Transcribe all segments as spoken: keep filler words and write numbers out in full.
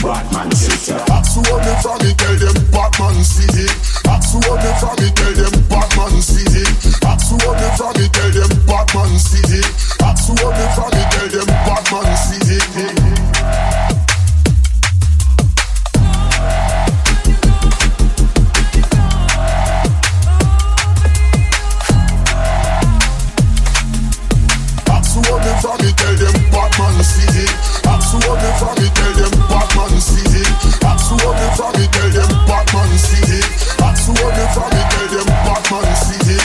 Batman City. Ask who me from me, tell them Batman City. Ask who me from me, tell them Batman City. Ask who me from me, tell them Batman City. Ask who me from me, tell them Batman City. From me, tell them Batman City. Ask who me from me, tell them Batman City. Ask who me from me, tell them Batman City. Ask who me from me, tell them Batman City.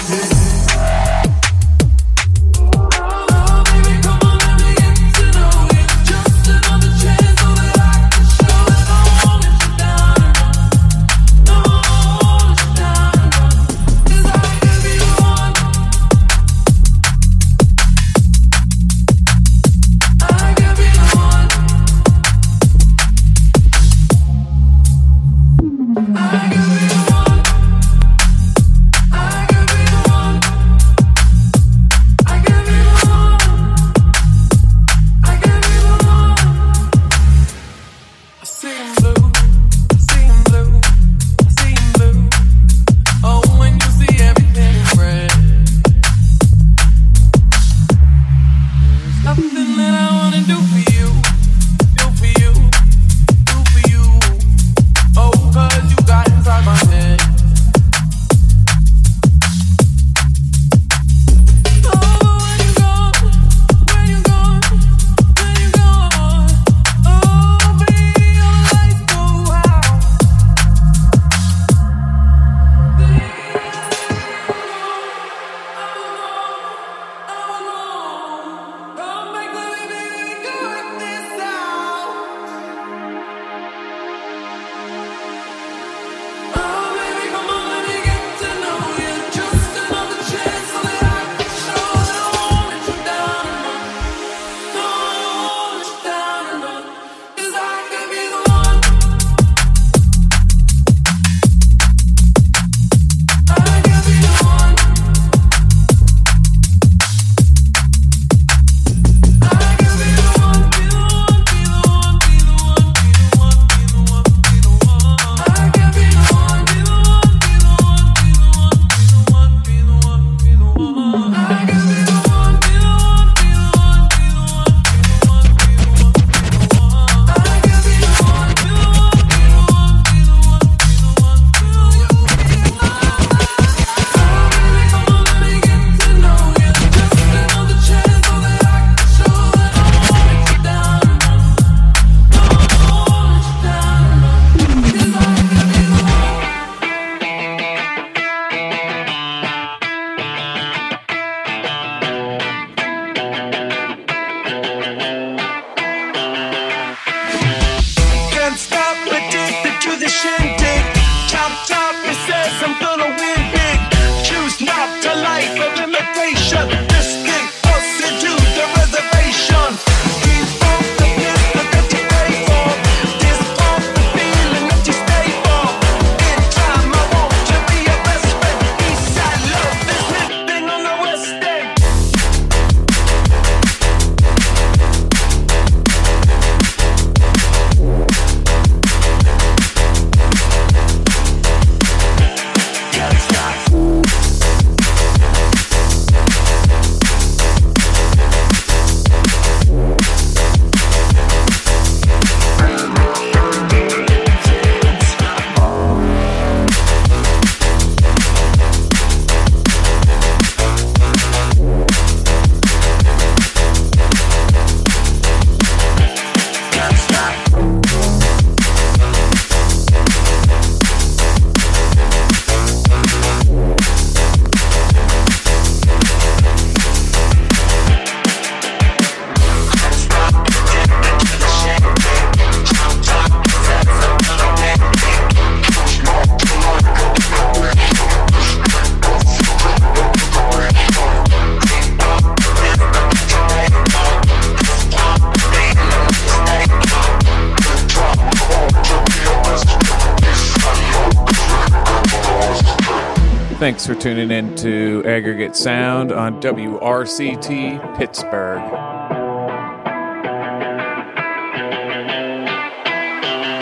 Thanks for tuning in to Aggregate Sound on W R C T Pittsburgh.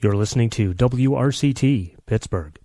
You're listening to W R C T, Pittsburgh.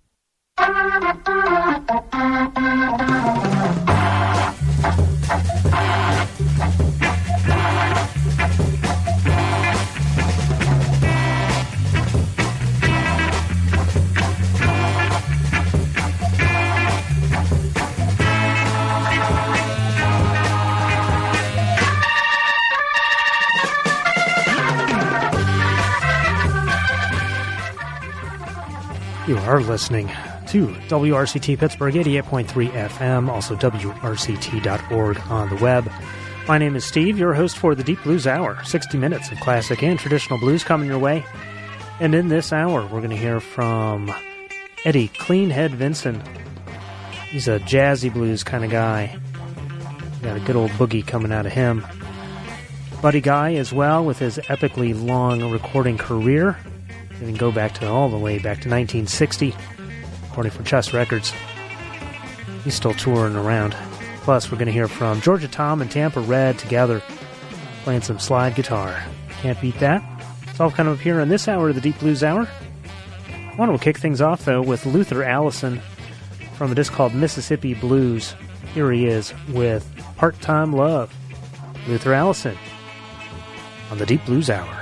You are listening to W R C T Pittsburgh, eighty-eight point three F M, also W R C T dot org on the web. My name is Steve, your host for the Deep Blues Hour, sixty minutes of classic and traditional blues coming your way. And in this hour, we're going to hear from Eddie Cleanhead Vinson. He's a jazzy blues kind of guy. Got a good old boogie coming out of him. Buddy Guy as well, with his epically long recording career. You can go back to all the way back to nineteen sixty, according for Chess Records. He's still touring around. Plus, we're going to hear from Georgia Tom and Tampa Red together, playing some slide guitar. Can't beat that. It's all kind of here in this hour of the Deep Blues Hour. I want to kick things off, though, with Luther Allison from a disc called Mississippi Blues. Here he is with Part-Time Love. Luther Allison on the Deep Blues Hour.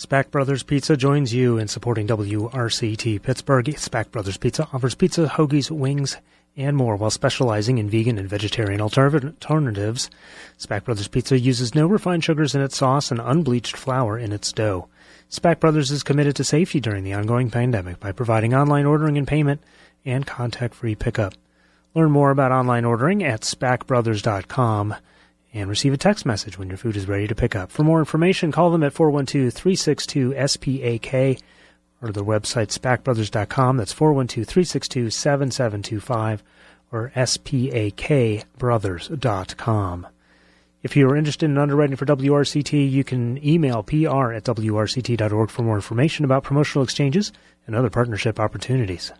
Spack Brothers Pizza joins you in supporting W R C T Pittsburgh. Spack Brothers Pizza offers pizza, hoagies, wings, and more while specializing in vegan and vegetarian alternatives. Spack Brothers Pizza uses no refined sugars in its sauce and unbleached flour in its dough. Spack Brothers is committed to safety during the ongoing pandemic by providing online ordering and payment and contact-free pickup. Learn more about online ordering at spack brothers dot com and receive a text message when your food is ready to pick up. For more information, call them at four one two, three six two, S P A K or their website spack brothers dot com. That's four one two, three six two, seven seven two five or S P A K brothers dot com. If you are interested in underwriting for W R C T, you can email P R at W R C T dot org for more information about promotional exchanges and other partnership opportunities.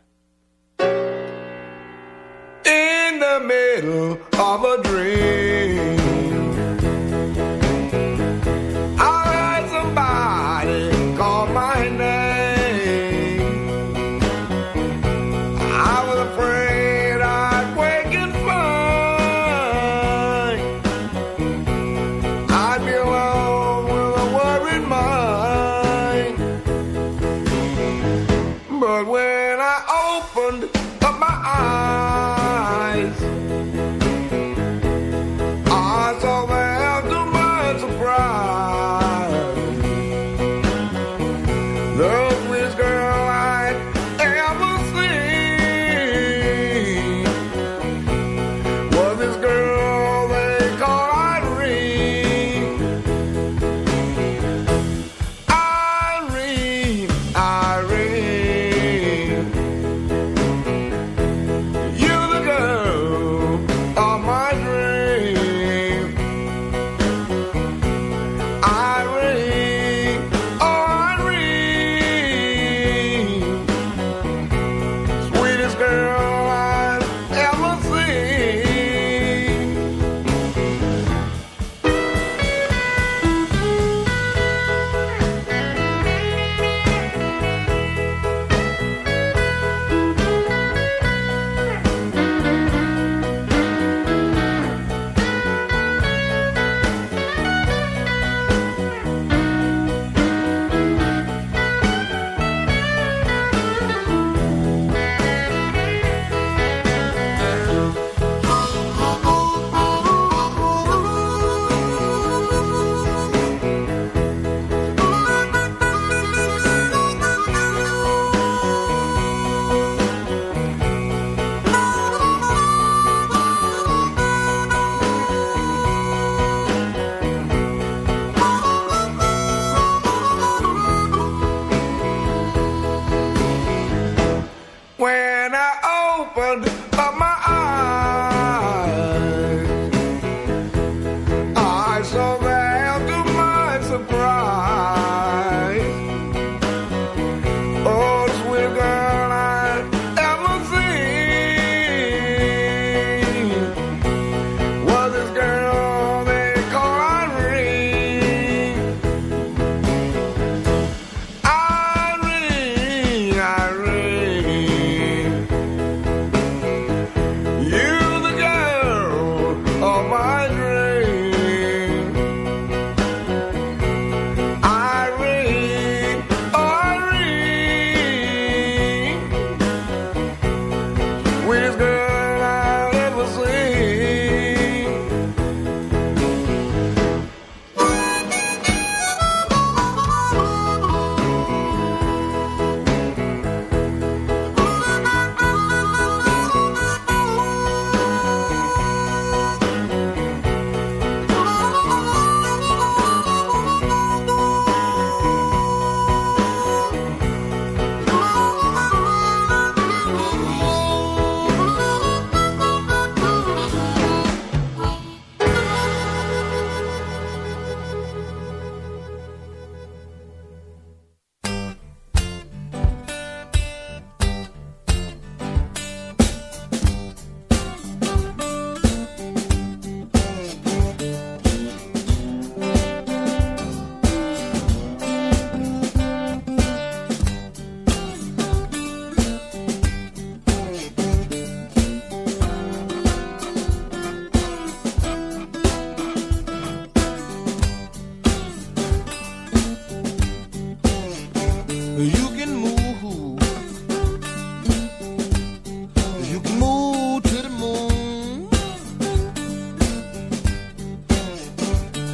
In the middle of a dream, I heard somebody call my name. I was afraid I'd wake and find I'd be alone with a worried mind. But when I opened up my eyes, I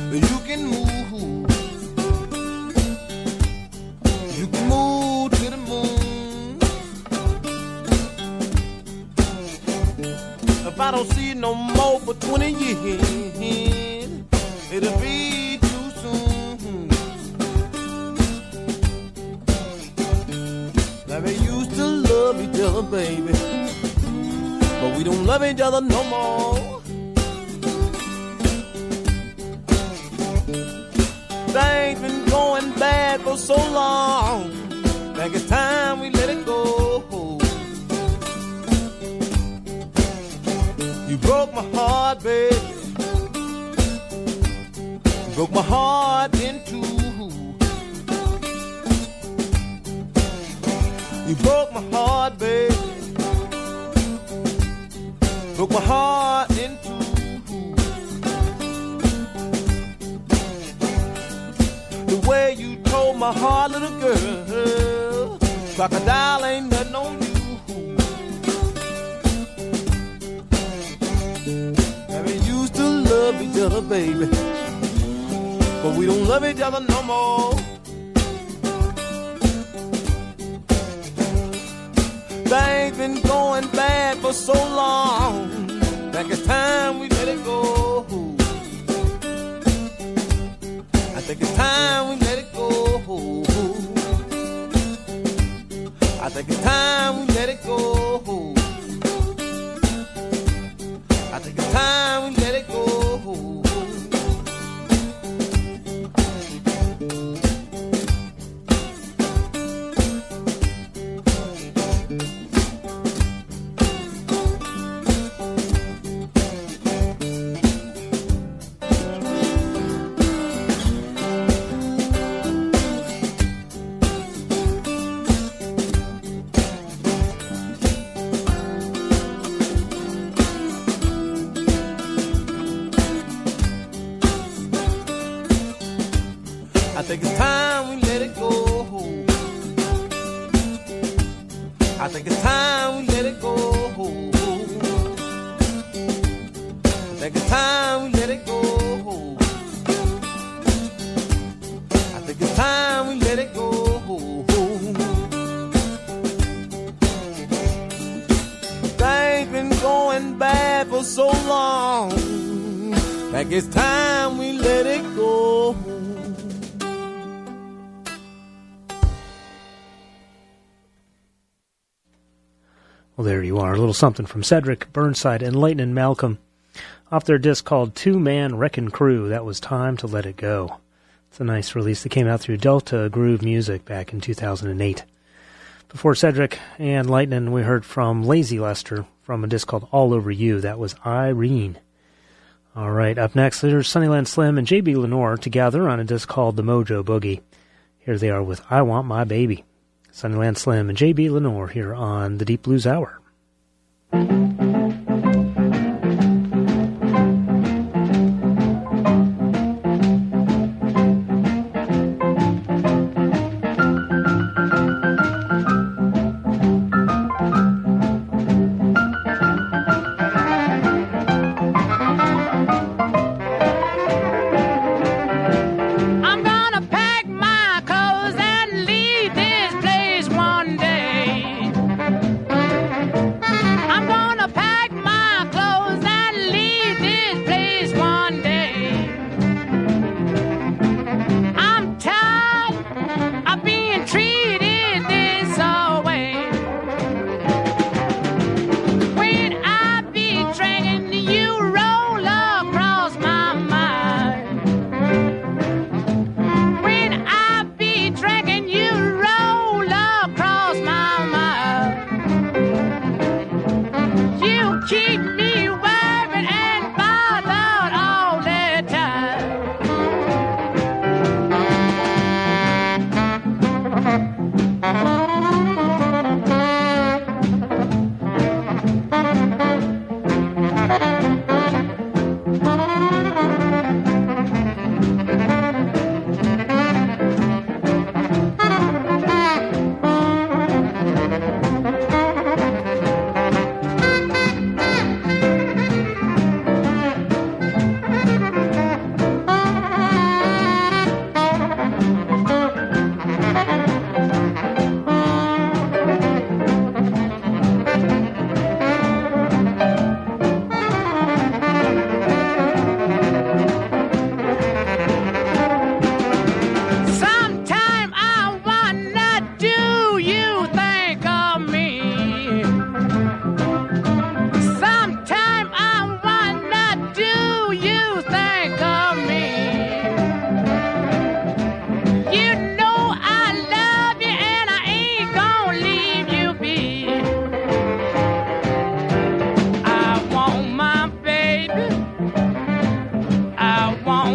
You can move. You can move to the moon. If I don't see you no more for twenty years, it'll be too soon. Now we used to love each other, baby, but we don't love each other no more. Things been going bad for so long. Think it's time we let it go. You broke my heart, baby. You broke my heart in two. You broke my heart, baby. Broke my heart in two. The way you told my heart, little girl, crocodile ain't nothing on you. And we used to love each other, baby, but we don't love each other no more. Things been going bad for so long. Think it's time we let it go. I think it's time we let it go. I think it's time we let it go. I think it's time we let it go. I think it's time we let it go. I think it's time we let it go. I think it's time we let it go. I think it's time we let it go. Things been going bad for so long. Think it's time we let it go. Well, there you are. A little something from Cedric Burnside and Lightnin' Malcolm off their disc called Two Man Wreckin' Crew. That was Time to Let It Go. It's a nice release that came out through Delta Groove Music back in two thousand eight. Before Cedric and Lightnin', we heard from Lazy Lester from a disc called All Over You. That was Irene. All right, up next, there's Sunnyland Slim and J B Lenore together on a disc called The Mojo Boogie. Here they are with I Want My Baby. Sunnyland Slim and J B Lenore here on the Deep Blues Hour. One day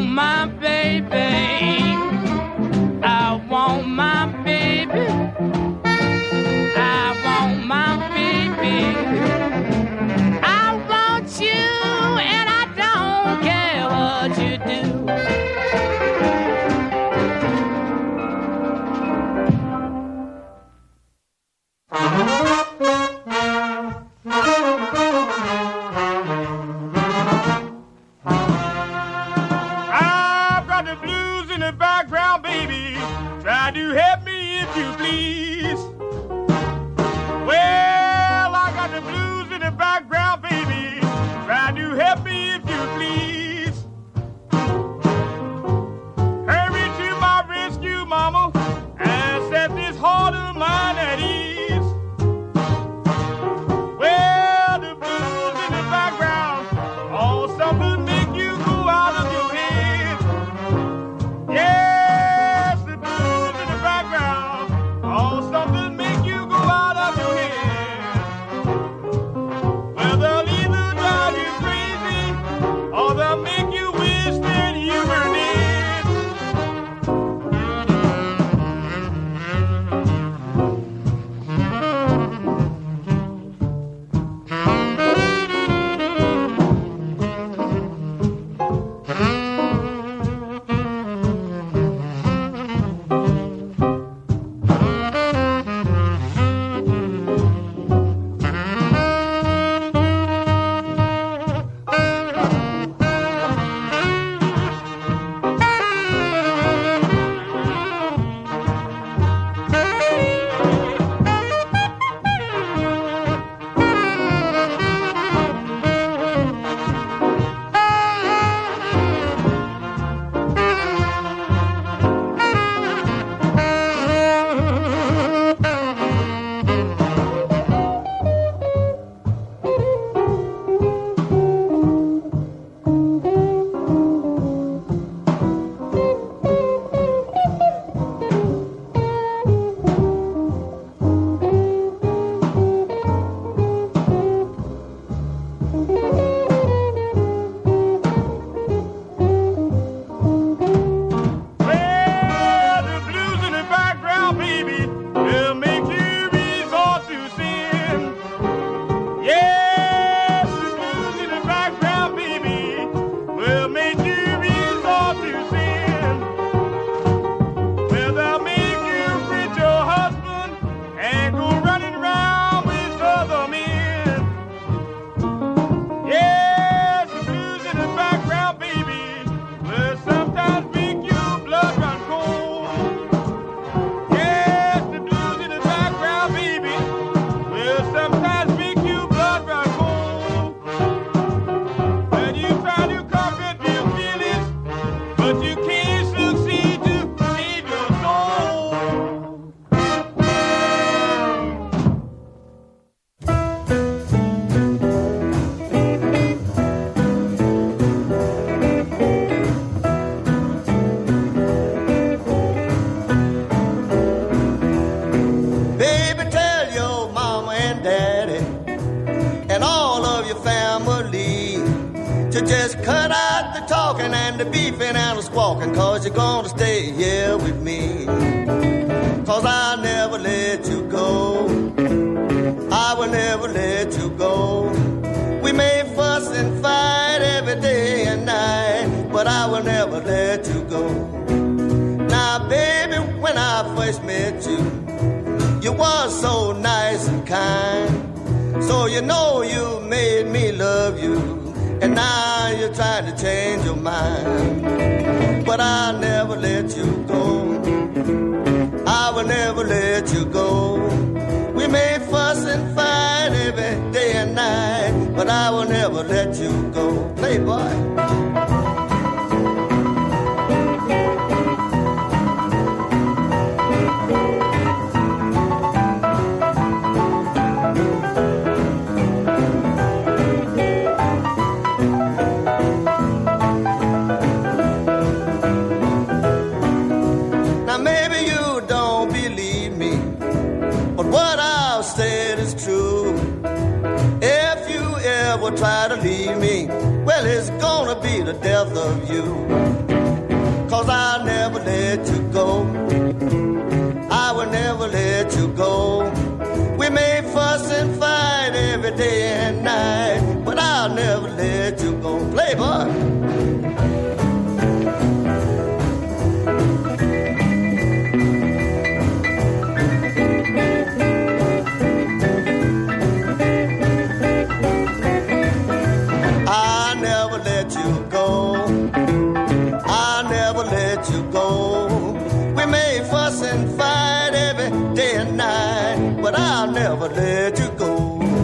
want my baby. I want my baby. I want my baby. I want you, and I don't care what you do. I've got the blues in the background, baby. Try to help me if you please. Well, I got the blues in the background, baby. Try to help me if you please. Hurry to my rescue, mama, and set this heart of mine at ease. Well, the blues in the background, all something make you go out of your head. Yes, the blues in the background, all something make you go out of your head. Well, they'll either drive you crazy, or they'll make you wish that you were dead. Well, the blues in the background, baby, will make you resort to sin. Yes, the blues in the background, baby, will make you resort to sin. Well, they'll make you quit your husband and go running around with other men. Yes, the blues in the background, baby, will sometimes make your blood run cold. Yes, the blues in the background, baby, will sometimes make your blood run cold. When you try to conquer your feelings, but you can't succeed to save your soul. Baby, tell your mama and daddy and all of your family to just cut out the talking and the beefing and the squawking, cause you're gonna stay here with me. Cause I'll never let you go. I will never let you go. We may fuss and fight every day and night, but I will never let you go. Now, baby, when I first met you, you was so nice and kind. So you know you made me love you, and now you're trying to change your mind. But I'll never let you go. I will never let you go. We may fuss and fight every day and night, but I will never let you go. Playboy. Now maybe you don't believe me, but what I've said is true. If you ever try to leave me, well, it's gonna be the death of you. let you go. We may fuss and fight every day and night, but I'll never let you go.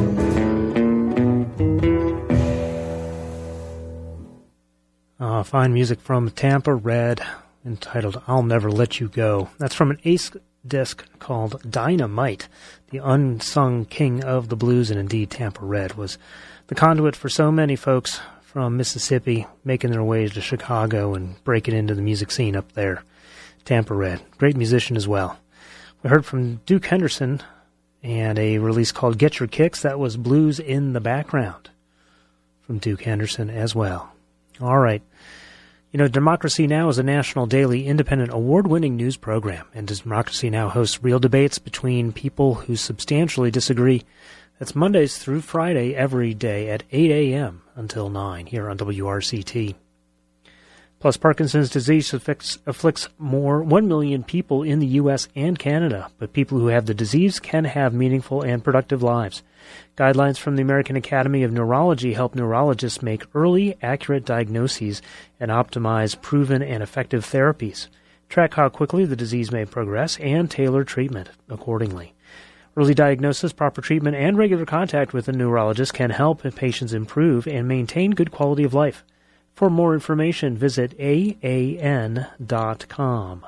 Uh, fine music from Tampa Red, entitled I'll Never Let You Go. That's from an Ace disc called Dynamite. The unsung king of the blues, and indeed Tampa Red, was the conduit for so many folks from Mississippi making their way to Chicago and breaking into the music scene up there. Tampa Red, great musician as well. We heard from Duke Henderson and a release called Get Your Kicks. That was Blues in the Background from Duke Henderson as well. All right. You know, Democracy Now! Is a national daily independent award-winning news program, and Democracy Now! Hosts real debates between people who substantially disagree. That's Mondays through Friday every day at eight a.m. until nine here on W R C T. Plus, Parkinson's disease afflicts, afflicts more one million people in the U S and Canada, but people who have the disease can have meaningful and productive lives. Guidelines from the American Academy of Neurology help neurologists make early, accurate diagnoses and optimize proven and effective therapies. Track how quickly the disease may progress and tailor treatment accordingly. Early diagnosis, proper treatment, and regular contact with a neurologist can help patients improve and maintain good quality of life. For more information, visit A A N dot com.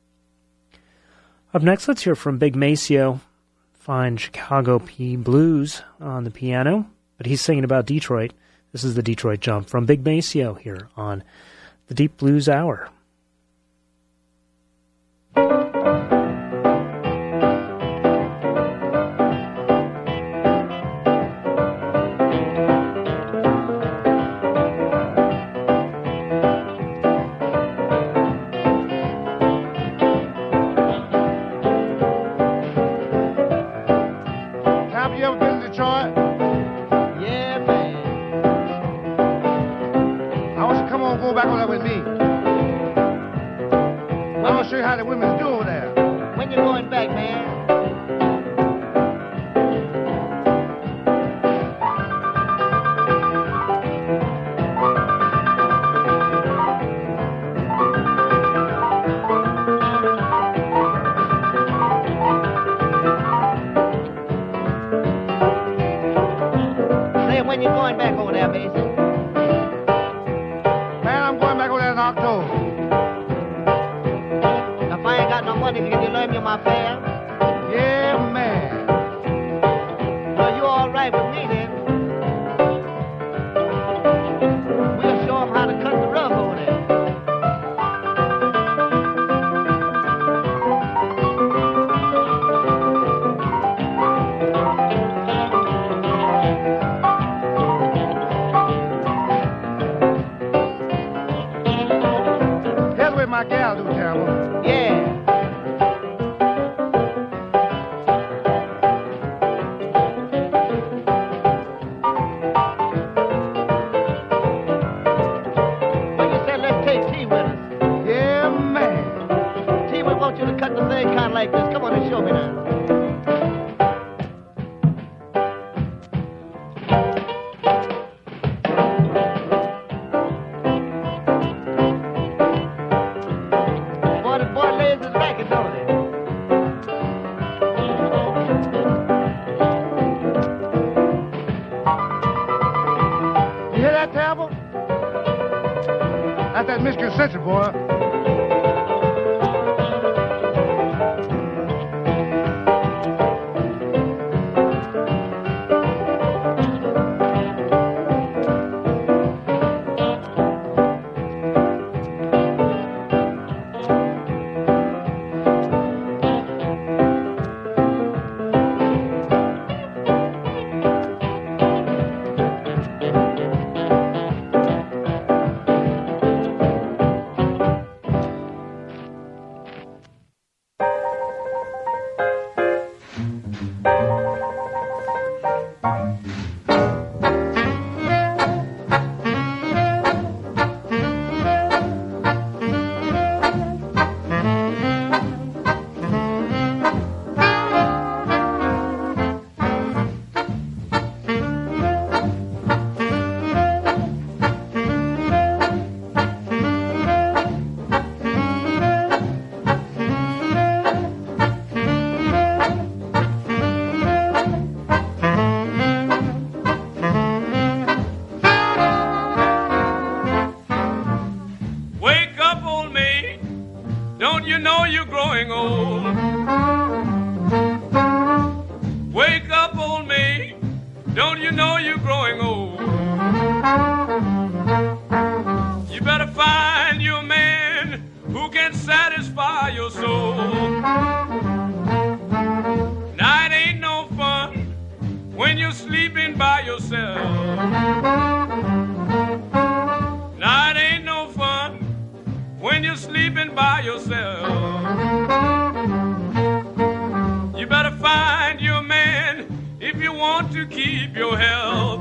Up next, let's hear from Big Maceo. Fine Chicago P blues on the piano, but he's singing about Detroit. This is the Detroit Jump from Big Maceo here on the Deep Blues Hour. How the women do over there. When you going back, man? Say when you going back over there, Mason? Man, I'm going back over there in October. Can you lend me my fare? Yeah, man. Well, you all right with me then? We'll show them how to cut the rug over there. That's what my gal do, Tamara. Yeah. Like this. Come on and show me now. Boy, the boy lays his racket, don't he? You hear that, Tabble? That's that Michigan Central, boy. know you're growing old? Wake up, old maid. Don't you know you're growing old? You better find you a man who can satisfy your soul. Night ain't no fun when you're sleeping by yourself. Night ain't no fun when you're sleeping by yourself. You better find you a man if you want to keep your health.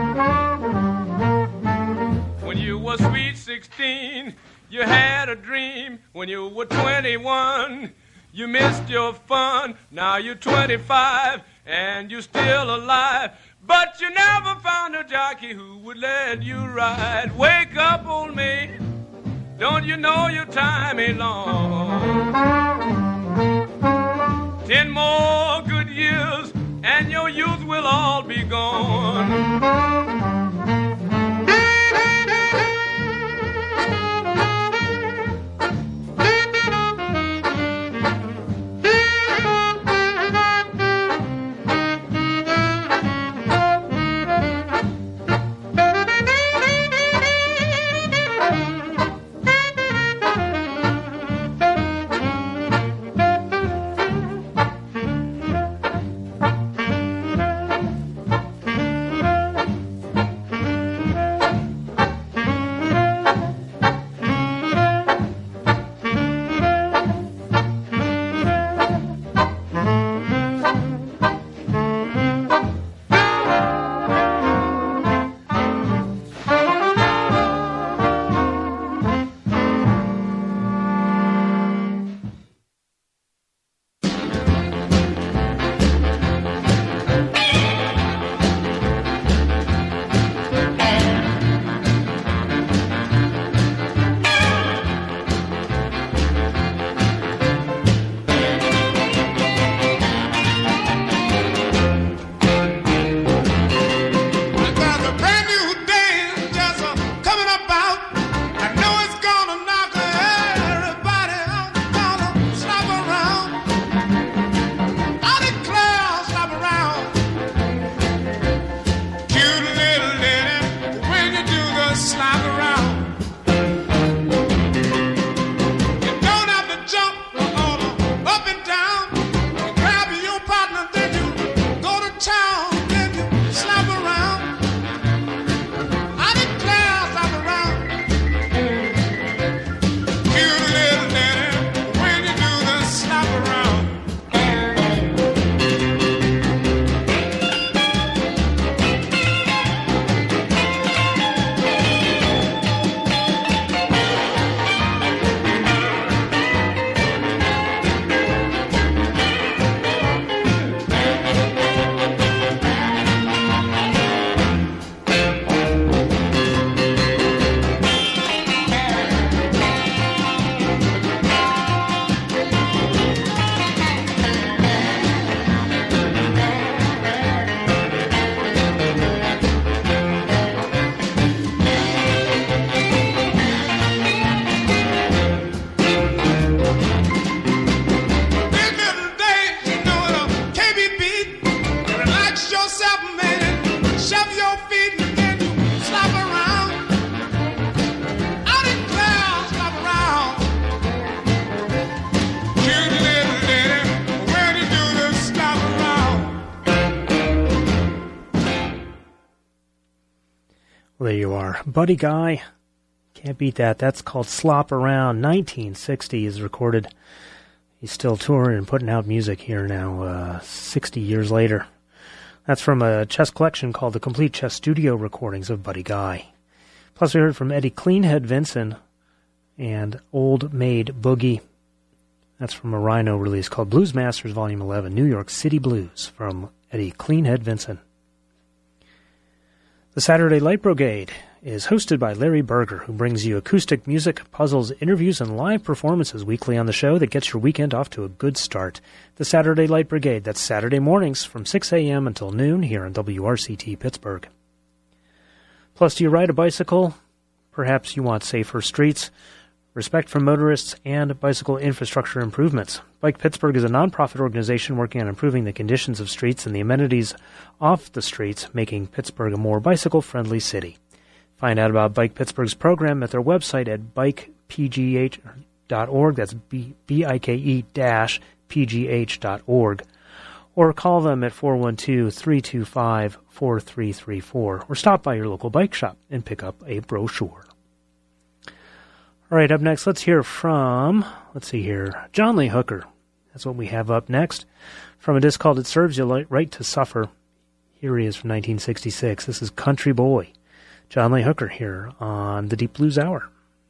When you were sweet sixteen, you had a dream. When you were twenty-one, you missed your fun. Now you're twenty-five and you're still alive, but you never found a jockey who would let you ride. Wake up, old maid. Don't you know your time ain't long? Ten more good years and your youth will all be gone. There you are. Buddy Guy. Can't beat that. That's called Slop Around. nineteen sixty is recorded. He's still touring and putting out music here now, uh, sixty years later. That's from a chess collection called The Complete Chess Studio Recordings of Buddy Guy. Plus we heard from Eddie Cleanhead Vinson and Old Maid Boogie. That's from a Rhino release called Blues Masters Volume eleven, New York City Blues, from Eddie Cleanhead Vinson. The Saturday Light Brigade is hosted by Larry Berger, who brings you acoustic music, puzzles, interviews, and live performances weekly on the show that gets your weekend off to a good start. The Saturday Light Brigade, that's Saturday mornings from six a.m. until noon here on W R C T Pittsburgh. Plus, do you ride a bicycle? Perhaps you want safer streets. respect for motorists, and bicycle infrastructure improvements. Bike Pittsburgh is a nonprofit organization working on improving the conditions of streets and the amenities off the streets, making Pittsburgh a more bicycle-friendly city. Find out about Bike Pittsburgh's program at their website at bike p g h dot org. That's B I K E dash P G H dot org. Or call them at four one two, three two five, four three three four. Or stop by your local bike shop and pick up a brochure. All right, up next, let's hear from, let's see here, John Lee Hooker. That's what we have up next. From a disc called It Serves You Right to Suffer. Here he is from nineteen sixty-six. This is Country Boy. John Lee Hooker here on the Deep Blues Hour.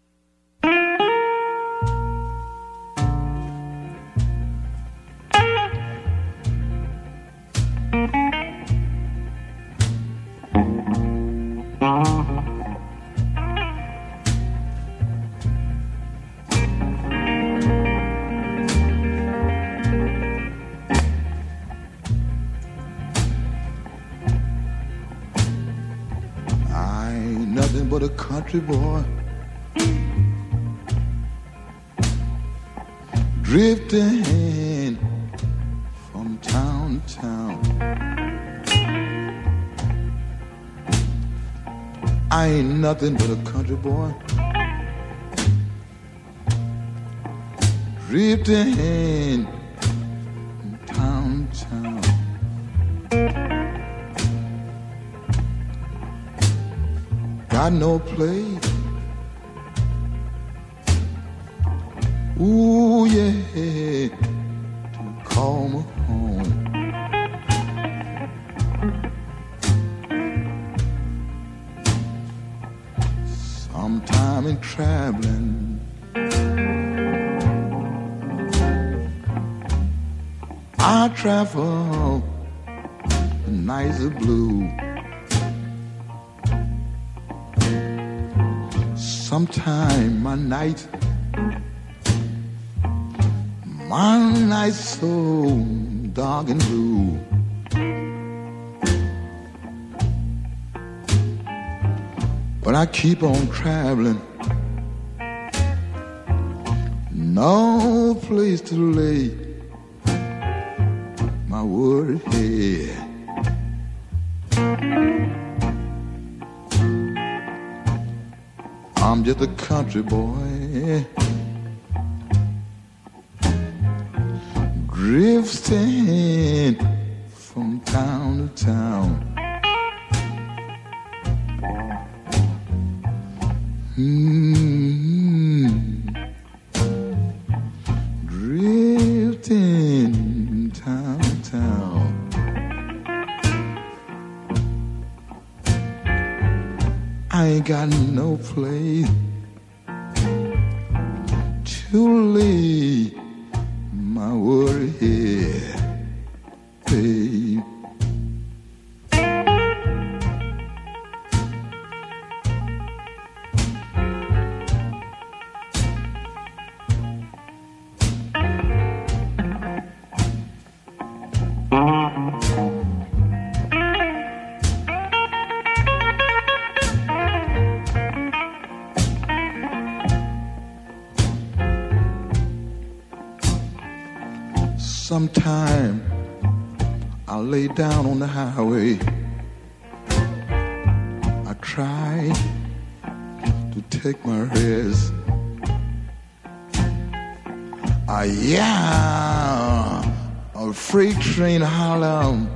Country boy, drifting from town to town. I ain't nothing but a country boy, drifting from town to town. Got no place. Ooh, yeah, to call me home. Sometime in traveling, I travel the nights of blue. Sometime my night, my night's so dark and blue. But I keep on traveling, no place to lay my worried head. I'm just a country boy, drifting from town to town. Mm-hmm. Drifting town to town. I ain't got no place to lay my worry head, babe. Sometime I lay down on the highway, I try to take my rest. I yeah, a freight train holler.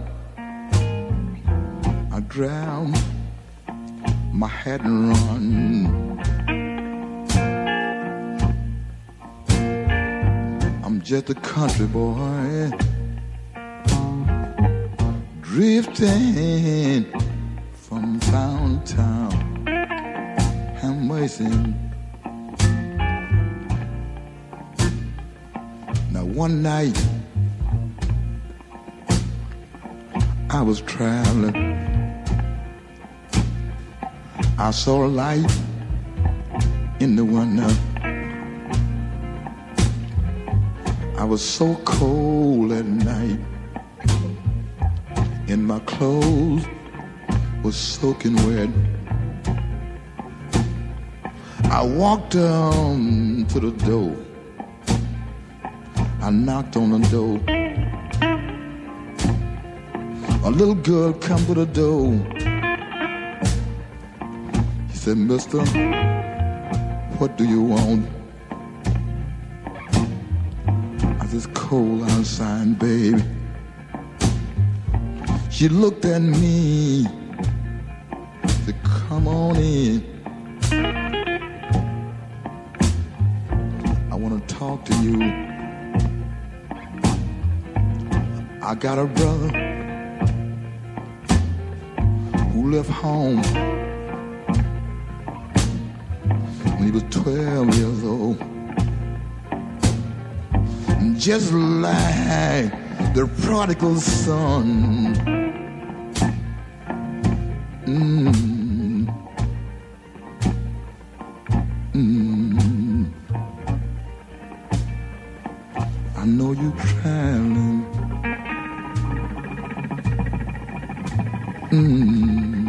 I grab my hat and run. I'm just a country boy, drifting from town to town. I'm waiting. Now one night I was traveling, I saw a light in the window. I was so cold at night, and my clothes was soaking wet. I walked um, to the door. I knocked on the door. A little girl come to the door. She said, mister, what do you want? I said, it's cold outside, baby. She looked at me. Said, come on in. I want to talk to you. I got a brother who left home when he was twelve years old. Just like the prodigal son. Mm. Mm. I know you traveling. Mm.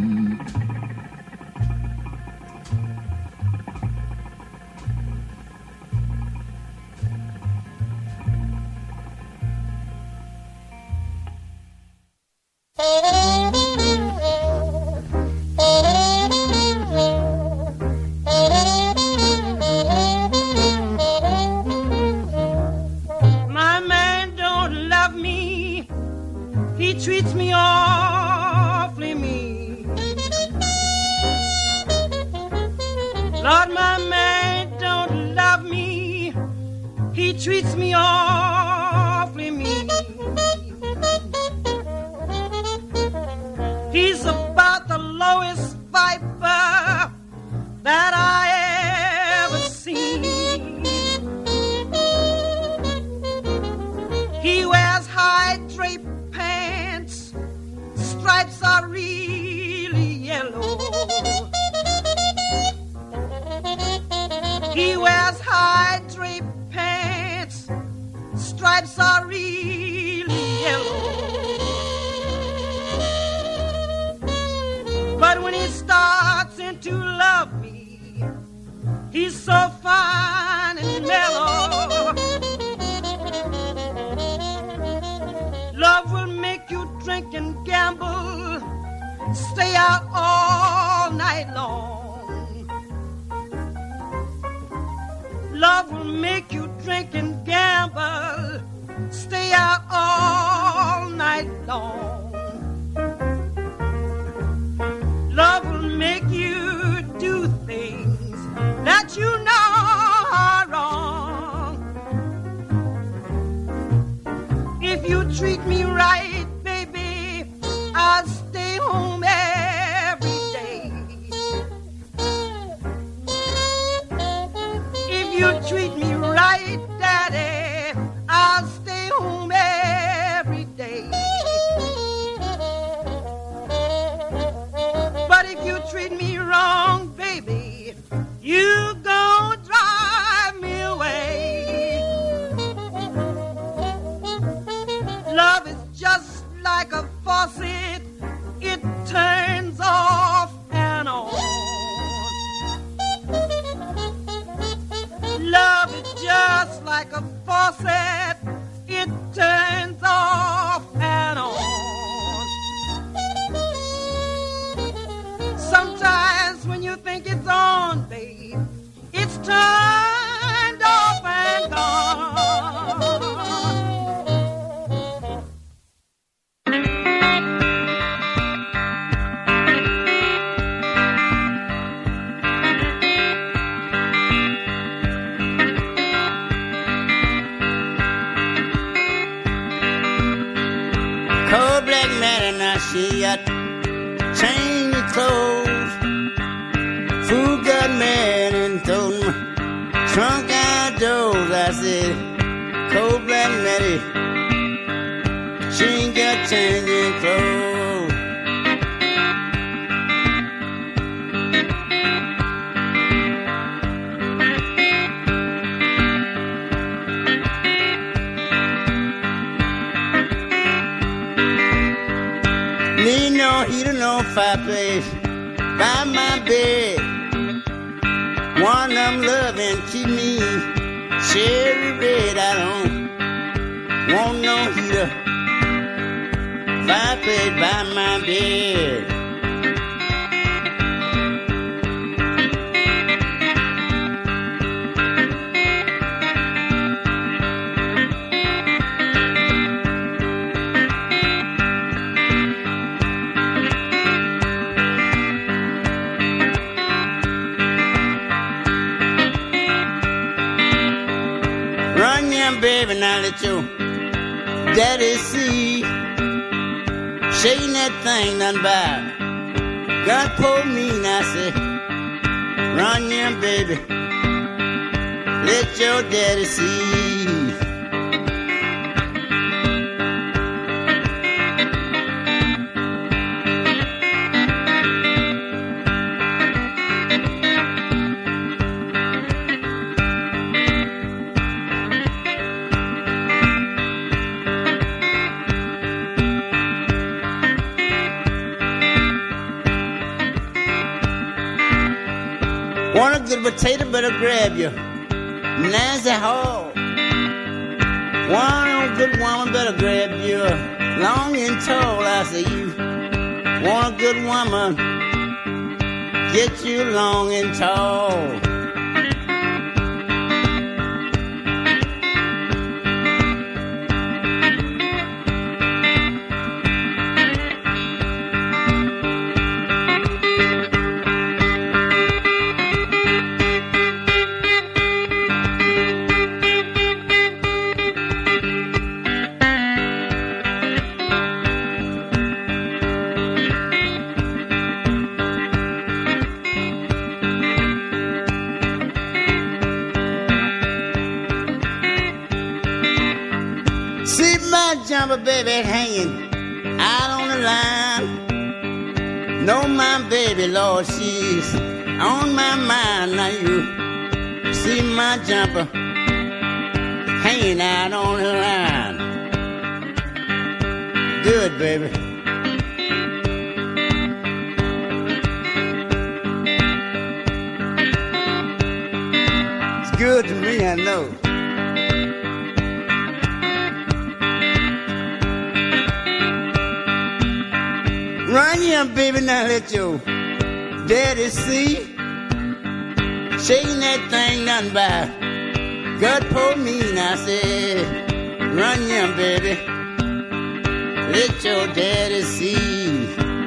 My man don't love me. He treats me awfully mean. Lord, my man don't love me. He treats me awfully mean. He's about the lowest viper that I ever seen. He wears high draped pants, stripes are really yellow. He wears high draped pants, stripes are really yellow. But when he starts in to love me, he's so fine and mellow. Love will make you drink and gamble, stay out all night long. Love will make you drink and gamble, stay out all night long. Love will make you do things that you know are wrong. If you treat me right, baby, I'll stay home every day. If you treat me right, Daddy, I'll stay home every day. But if you treat me wrong, baby, you gon' drive me away. Love is just like a faucet, it turns off and on. Love is just like a faucet, it turns off and on. Sometimes when you think it's on, babe, it's turned off and gone. Cold black matter, now she got chain clothes. Food got mad and told me trunk outdoors. I said, cold black Matty, she ain't got changing clothes. Need no heater, no fireplace by my bed. One of them loving keep me cherry red. I don't want no heater. Fireplace by my bed. Run, young baby, now let your daddy see. Shaking that thing done by. God pulled me, now I say, run, young baby, let your daddy see. Want a good potato, better grab you. Nancy Hall. Want a good woman, better grab you. Long and tall, I say you. Want a good woman, get you long and tall. Jumper baby hanging out on the line. Know my baby, Lord, she's on my mind. Now you see my jumper hanging out on the line. Good, baby. It's good to me, I know. Run, young baby, now let your daddy see. Shaking that thing done by. God pulled me, now I said, run, young baby, let your daddy see.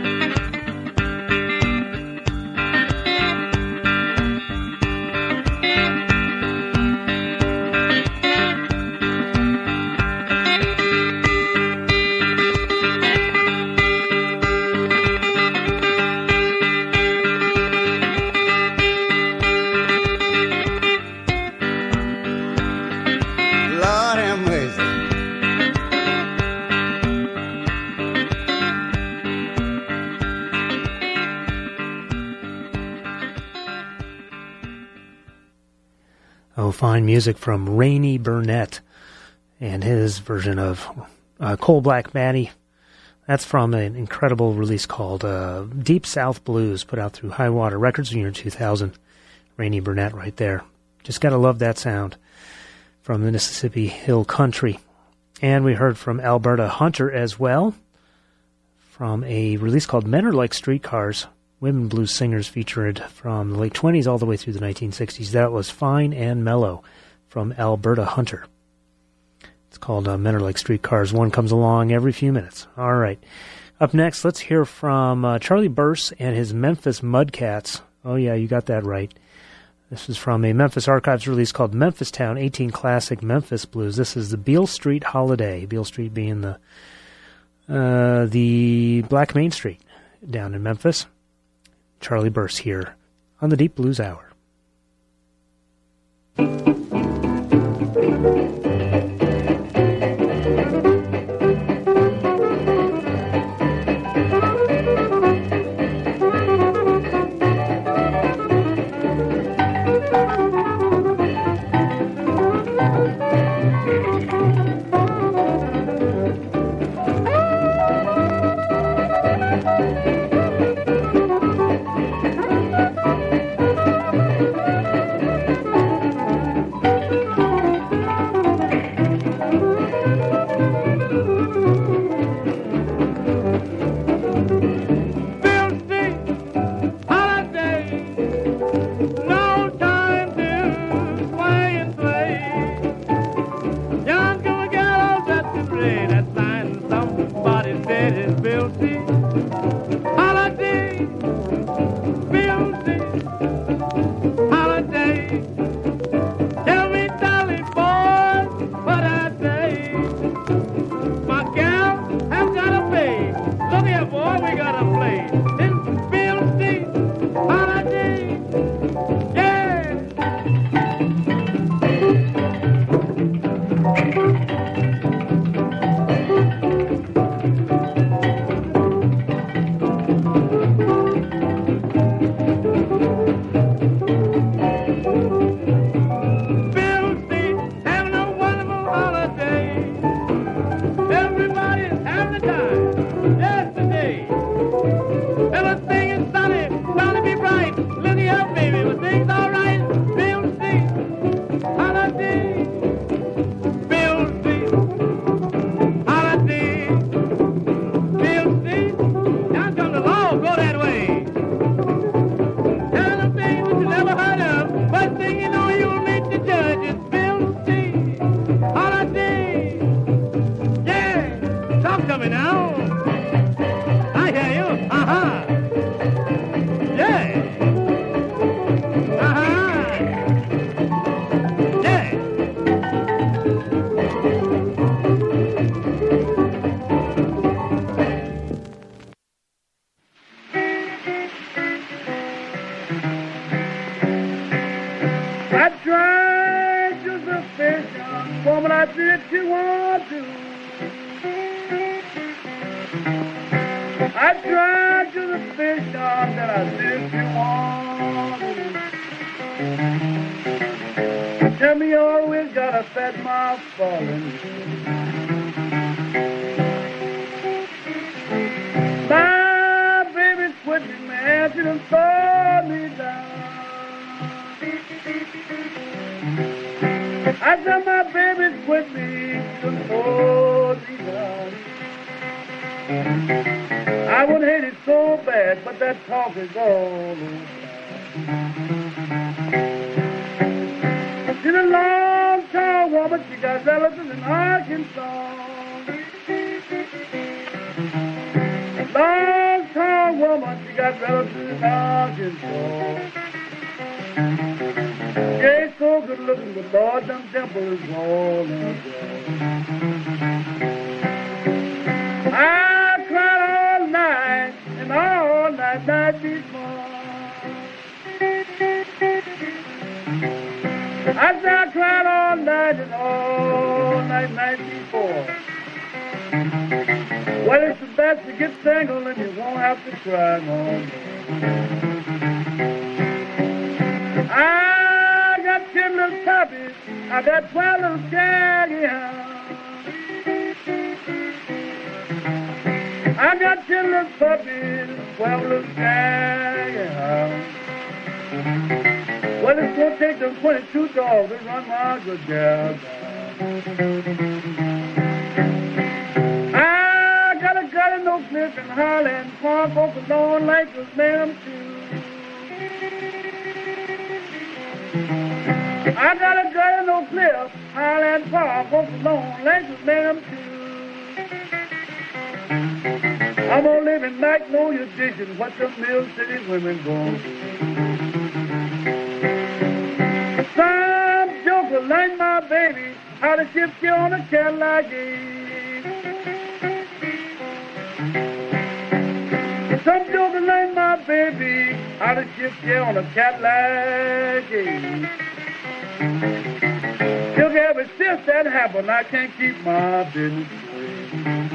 Fine music from Rainy Burnett and his version of uh, Coal Black Maddie. That's from an incredible release called uh, Deep South Blues, put out through High Water Records in the year two thousand. Rainy Burnett right there. Just gotta love that sound from the Mississippi Hill Country. And we heard from Alberta Hunter as well, from a release called Men Are Like Streetcars. Women blues singers featured from the late twenties all the way through the nineteen sixties. That was Fine and Mellow from Alberta Hunter. It's called uh, Men Are Like Streetcars. One comes along every few minutes. All right. Up next, let's hear from uh, Charlie Burse and his Memphis Mudcats. Oh, yeah, you got that right. This is from a Memphis Archives release called Memphis Town, eighteen Classic Memphis Blues. This is the Beale Street Holiday. Beale Street being the uh, the Black Main Street down in Memphis. Charlie Burse here on the Deep Blues Hour. woman, I did you want to. I tried to the fish shop that I did you want to. Tell me you always got a fat mouth falling. My baby's quit me, man, she done throw me down. I said my baby's quit me, she done throw me down. I would hate it so bad, but that talk is all over. She's a long, tall woman, she got relatives in Arkansas. Long, tall woman, she got relatives in Arkansas. She ain't so good looking, but Lord, them dimples is all in her. I cried all night and all night, night before. I said I cried all night and all night, night before. Well, it's the best to get tangled and you won't have to cry no more. I got ten little puppies, I got twelve little shaggy hounds. I got ten little puppies, twelve little shaggy hounds. Well, it's gonna take them twenty-two dogs to run my good gal down. I got a gun in Oak Cliff and Highland Park, Oklahoma, Lakers, them too. I got a gun in Oak Cliff, Highland Park, Oklahoma, Lakers, them too. I'm gonna live in Magnolia Edition, what the Mill City women gon' do. Some joker like my baby, how to ship you on a Cadillac gate. Some joker like my baby, how to ship you on a Cadillac gate. Joker ever since that happened, I can't keep my business straight.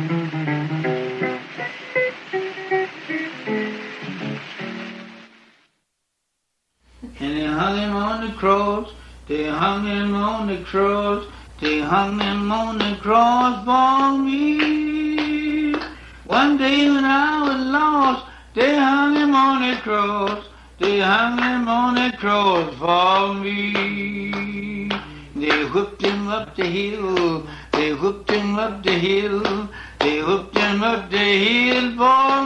And they hung him on the cross, they hung him on the cross, they hung him on the cross for me. One day when I was lost, they hung him on the cross, they hung him on the cross for me. They whipped him up the hill, they whipped him up the hill, they whipped him up the hill for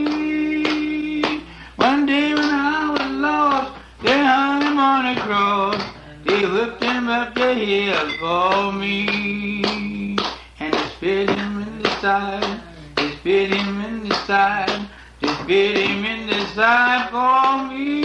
me. One day when I was lost, they hung him on the cross, they whipped him up the hill for me. And they spit him in the side, they spit him in the side, they spit him in the side for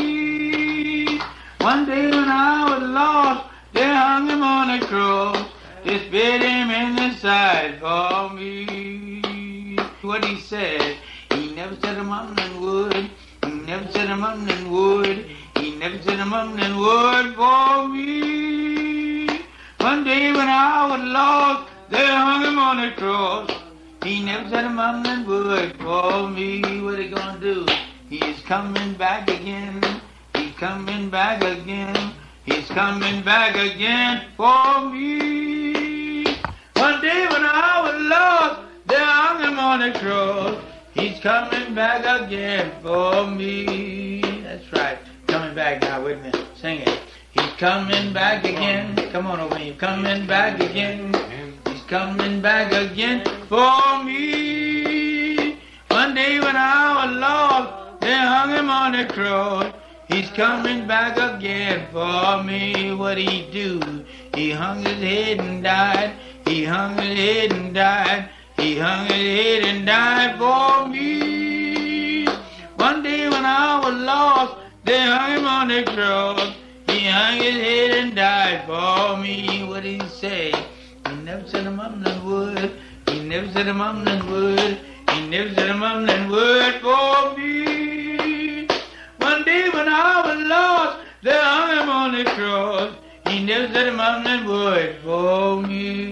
me. One day when I was lost, they hung him on the cross, they spit him in the side for me. What he said, he never said a mountain would, he never said a mountain would. He never said a mumbling word for me. One day when I was lost, they hung him on the cross. He never said a mumbling word for me. What he gonna do? He's coming back again. He's coming back again. He's coming back again for me. One day when I was lost, they hung him on the cross. He's coming back again for me. That's right. Coming back now with me. Sing it. He's coming back again. Come on over here. Coming back again. He's coming back again for me. One day when I was lost, they hung him on the cross. He's coming back again for me. What'd he do? He hung his head and died. He hung his head and died. He hung his head and died for me. One day when I was lost, they hung him on the cross. He hung his head and died for me. What did he say? He never said a mumbling word. He never said a mumbling word. He never said a mumbling word for me. One day when I was lost, they hung him on the cross. He never set him out in that woods for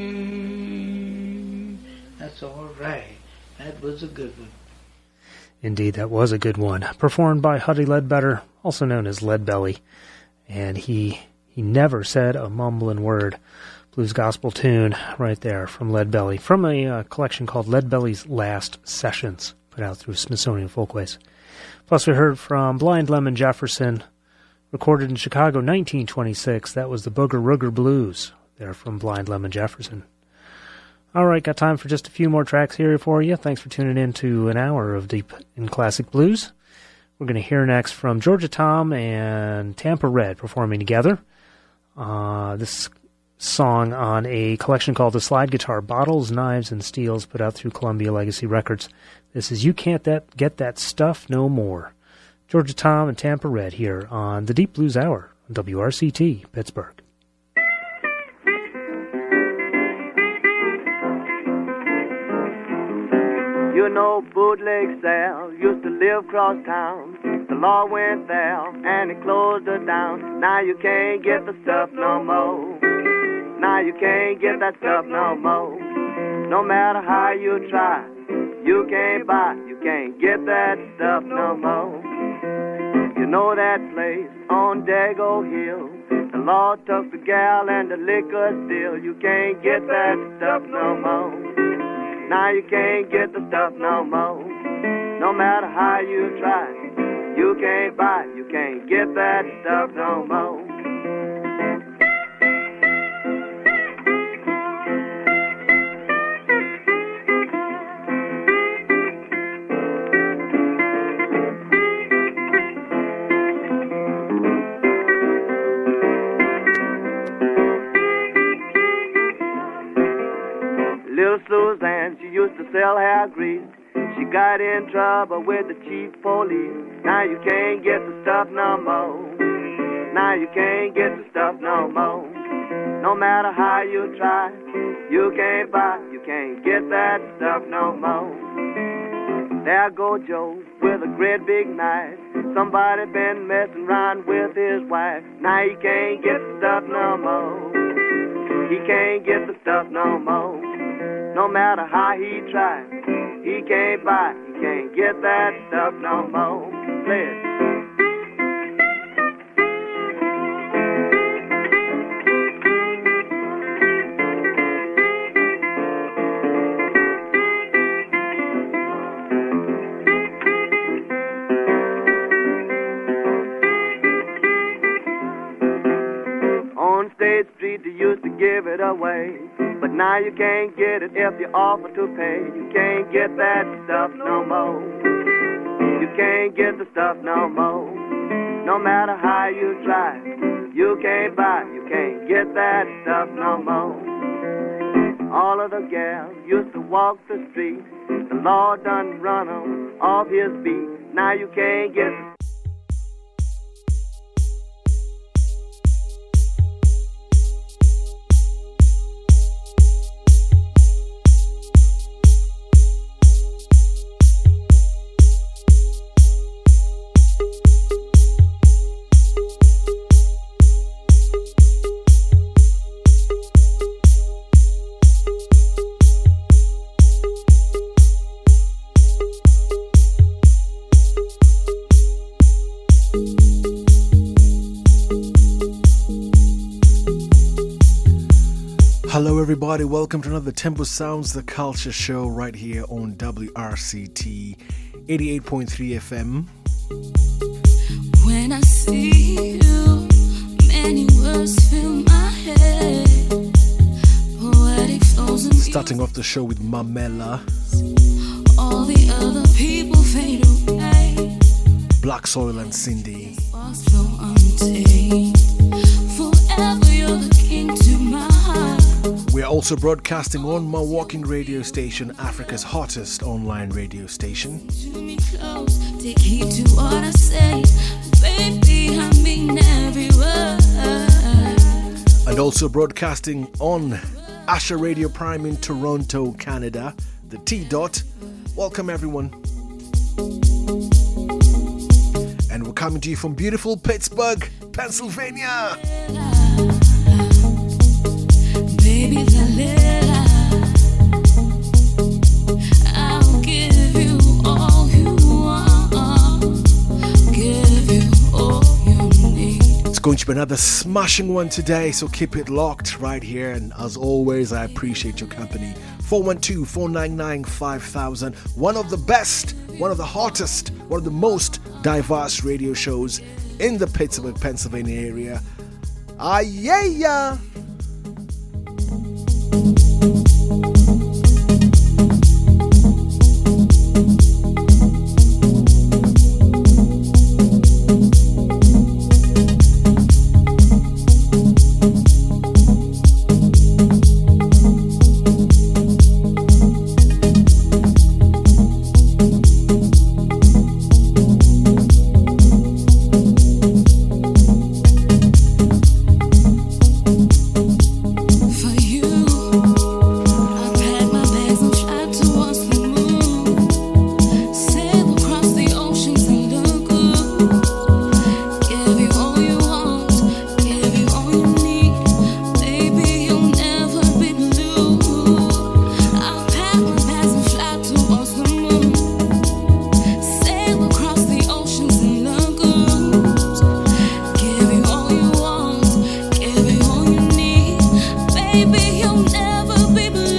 me. That's all right. That was a good one. Indeed, that was a good one. Performed by Huddie Ledbetter, also known as Leadbelly. And he he never said a mumbling word. Blues gospel tune right there from Leadbelly, from a uh, collection called Leadbelly's Last Sessions, put out through Smithsonian Folkways. Plus we heard from Blind Lemon Jefferson, recorded in Chicago nineteen twenty-six. That was the Booger Rooger Blues, there from Blind Lemon Jefferson. All right, got time for just a few more tracks here for you. Thanks for tuning in to an hour of Deep in Classic Blues. We're going to hear next from Georgia Tom and Tampa Red performing together. Uh, this song on a collection called The Slide Guitar Bottles, Knives, and Steels, put out through Columbia Legacy Records. This is You Can't that Get That Stuff No More. Georgia Tom and Tampa Red here on the Deep Blues Hour on W R C T, Pittsburgh. You know Bootleg Sal used to live across town. The law went there and it closed her down. Now you can't get the stuff no more. Now you can't get that stuff no more. No matter how you try, you can't buy, you can't get that stuff no more. You know that place on Dago Hill. The law took the gal and the liquor still. You can't get that stuff no more. Now you can't get the stuff no more. No matter how you try, you can't buy, you can't get that stuff no more. Little Suzanne, she used to sell hair grease. She got in trouble with the chief police. Now you can't get the stuff no more. Now you can't get the stuff no more. No matter how you try, you can't buy, you can't get that stuff no more. There go Joe with a great big knife. Somebody been messing around with his wife. Now he can't get the stuff no more. He can't get the stuff no more. No matter how he tries, he can't buy, he can't get that stuff no more. Play it. On State Street they used to give it away, but now you can't get it if you offer to pay. You can't get that stuff no more. You can't get the stuff no more. No matter how you try, you can't buy, you can't get that stuff no more. All of the gals used to walk the street. The law done run them off his beat. Now you can't get the Hello everybody, welcome to another Tempo Sounds The Culture Show right here on W R C T eighty-eight point three F M. When I see you, many words fill my head. Poetic flows and starting off the show with Mamela. All the other people fade away. Black Soil and Cindy. Sparks flow untamed. Forever you're the king to my heart. We're also broadcasting on my walking radio station, Africa's hottest online radio station. Close, take heed to what I say. Baby, I mean every word. And also broadcasting on Asha Radio Prime in Toronto, Canada, the T Dot. Welcome everyone. And we're coming to you from beautiful Pittsburgh, Pennsylvania. baby, that little I'll give you all you want, give you all you need. It's going to be another smashing one today, so keep it locked right here. And as always, I appreciate your company. four one two, four nine nine, five thousand. One of the best, one of the hottest, one of the most diverse radio shows in the Pittsburgh, Pennsylvania area. Ah, yeah, yeah. Baby, you'll never be blue.